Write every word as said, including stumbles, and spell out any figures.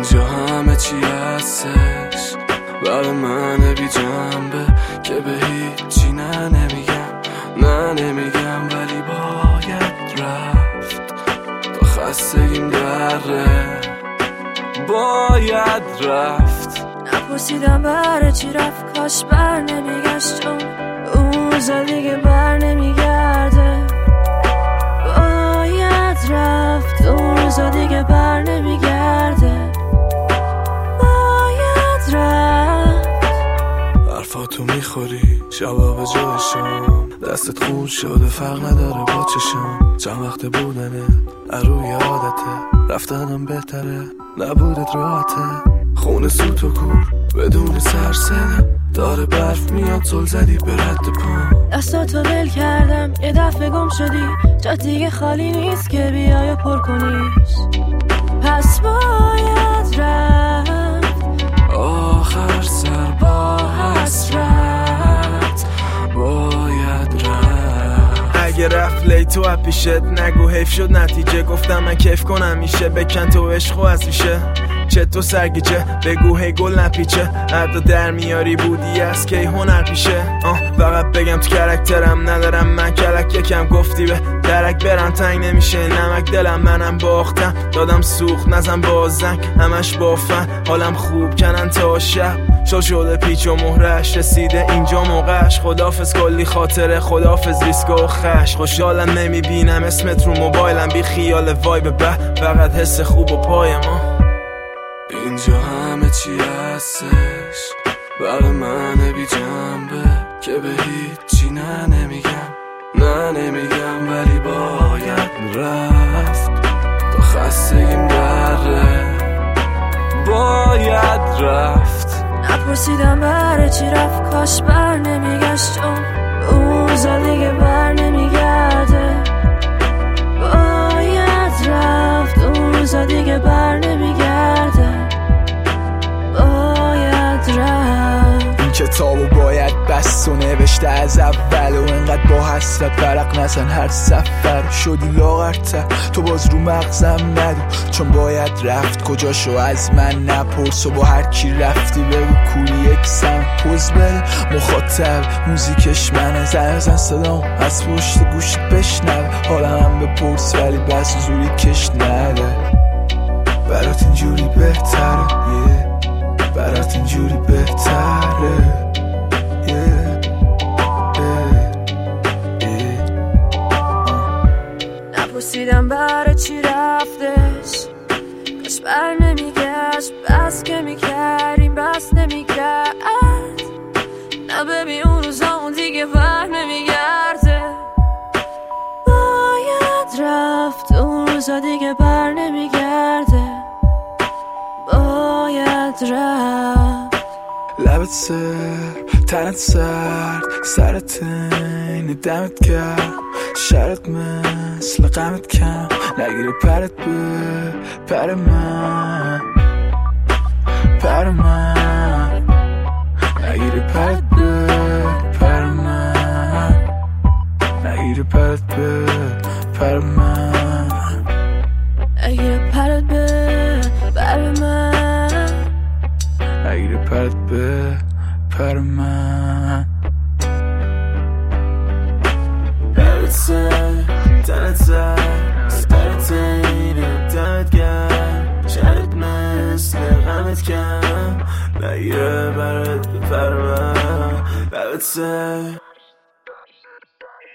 اینجا همه چی هستش برای من بی جنبه که به هیچی نه نمیگم نه نمیگم ولی باید رفت تا خستگیم دره باید رفت. نپرسیدم برای چی رفت کاش بر نمیگشت چون اون روزا دیگه بر نمیگرده باید رفت اون روزا دیگه بر نمیگرده باید رفت. حرفاتو میخوری شبا به جای شام دستت خون شده فرق نداره با چشم چند وقت بودنه اروی عادته رفتنم بهتره نبودت راحته خونه سوت و کور بدون سرسنه داره برف میاد زل زدی به رد پا دستاتو ول کردم یه دفعه گم شدی جا دیگه خالی نیست که بیای پر کنیش پس باید رفت آخر سر با حسرت باید رفت. اگه رفت لیتو اپیشت نگو حیف شد نتیجه گفتم من کیف کنم میشه بکن تو عشق و از میشه چه تو سرگیجه بگو هی گل نپیچه عدا در میاری بودی از کی هنر پیشه آه فقط بگم تو کرکترم ندارم من کلک یکم گفتی به درک برم تنگ نمیشه نمک دلم منم باختم دادم سوخت نزن با زنگ همش بافن حالم خوب کنن تا شب شل شده پیچ و مهرش رسیده اینجا موقعش خدافز کلی خاطره خدافز ریسک و خش خوشحالم نمیبینم اسمت رو موبایلم بی خیال وایب به فقط حس خوب و پای ما اینجا همه چی هستش برای من بی جنبه که به هیچی نه نمیگم نه نمیگم ولی باید رفت تا خستگیم دره باید رفت. نپرسیدم برای چی رفت کاش بر نمیگشت چون اون روزا دیگه بر نمیگرده باید رفت اون روزا دیگه بر نمیگرده باید رفت. این کتابو باید بست و نوشته از اول و انقدر با حسرت برق نزن هر سفر شدی لاغرتر تو باز رو مغزم ندو چون باید رفت کجاشو از من نپرس و با هر کی رفتی بگو کولی یک سم پوز بده مخاطب موزیکش منه زن زن صدام از پشت گوشت بشنوه حالا هم بپرس ولی بس زوری کش نده برات اینجوری بهتره yeah. برات اینجوری بهتره نپرسیدم برای چی رفتش کاش بر نمیگشت بس که میکردیم بس نمیکرد نه ببین اون روزا اون دیگه بر نمیگرده باید رفت اون روزا دیگه بر نمیگرده باید رفت. لبت سر تنت سرد سرت اینه دمت کرد شرط مثل غمت کم نگیره پرت به پر من پر من نگیره پرت به پر من نگیره پرت به پر من نگیره پرت به پر من نگیره پرت به پر من لبت سر تنت سر سرت اینه دمت گرم شرط مثل غمت کم نگیره برات پر من لبت سر